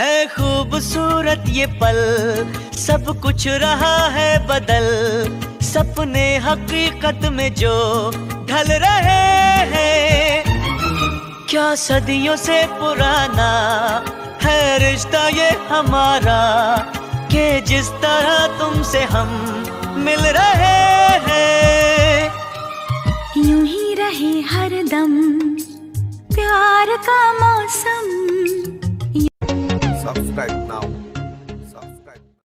है खूबसूरत ये पल, सब कुछ रहा है बदल, सपने हकीकत में जो ढल रहे हैं। क्या सदियों से पुराना है रिश्ता ये हमारा, कि जिस तरह तुमसे हम मिल रहे हैं। यूं ही रहे हरदम प्यार का मौसम। Subscribe now.